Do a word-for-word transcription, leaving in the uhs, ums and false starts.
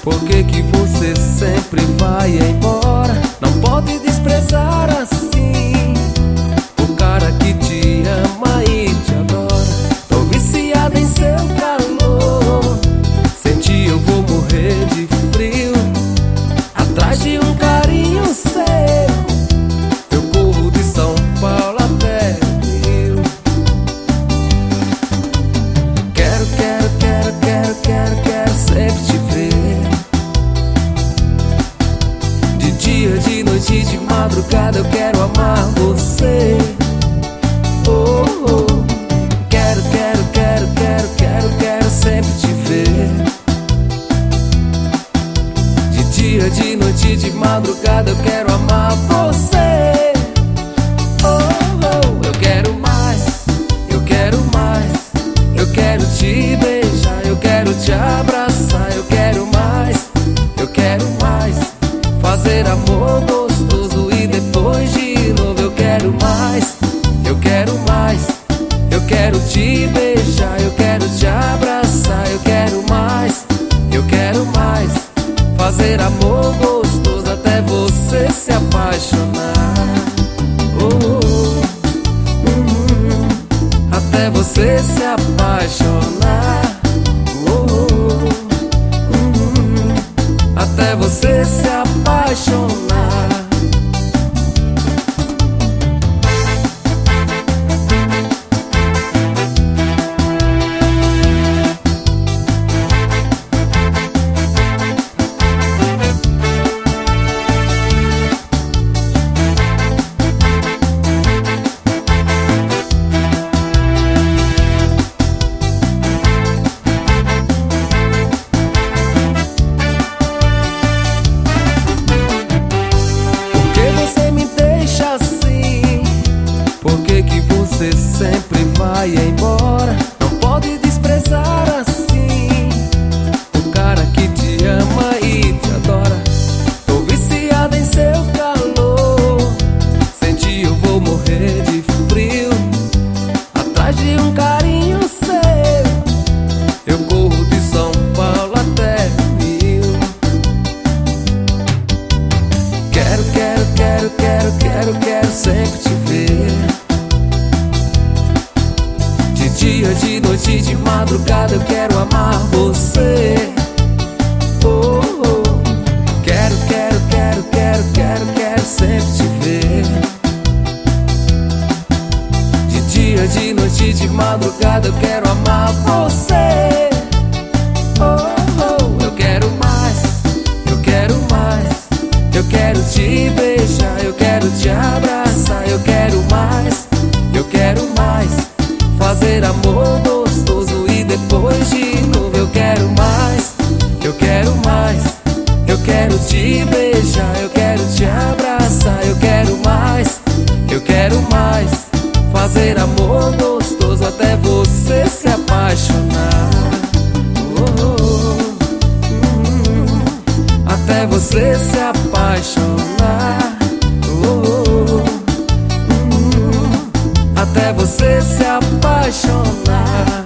Por que que você sempre vai embora? Não pode desprezar assim o cara que te ama e te adora. Tô viciada em seu calor, senti eu vou morrer de frio atrás de um carinho seu. Eu corro de São Paulo até o Rio. Quero, quero, quero, quero, quero, quero sempre te ver. De dia, de noite, de madrugada eu quero amar você. Oh, oh. Quero, quero, quero, quero, quero, quero sempre te ver. De dia, de noite, de madrugada eu quero amar você. Oh, oh. Eu quero mais, eu quero mais. Eu quero te beijar, eu quero te abraçar. Eu quero mais, eu quero mais. Fazer amor gostoso e depois de novo. Eu quero mais, eu quero mais. Eu quero te beijar, eu quero te abraçar. Eu quero mais, eu quero mais. Fazer amor gostoso até você se apaixonar. Oh, oh, hum, até você se apaixonar. Oh, oh, hum, até você se apaixonar. Por que que você sempre vai embora? Não pode desprezar assim o cara que te ama e te adora. Tô viciada em seu calor, senti eu vou morrer de frio atrás de um carinho seu. Eu corro de São Paulo até o Rio. Quero, quero, quero, quero, quero, quero sempre te ver. De dia, de noite, de madrugada eu quero amar você. Oh, oh. Quero, quero, quero, quero, quero, quero sempre te ver. De dia, de noite, de madrugada eu quero amar você. Oh, oh. Eu quero mais, eu quero mais. Eu quero te beijar, eu quero te abraçar. Eu quero mais, eu quero mais. Fazer amor gostoso e depois de novo. Eu quero mais, eu quero mais. Eu quero te beijar, eu quero te abraçar. Eu quero mais, eu quero mais. Fazer amor gostoso até você se apaixonar. Oh, oh, hum, até você se apaixonar. Oh, oh, hum, até você se apaixonar.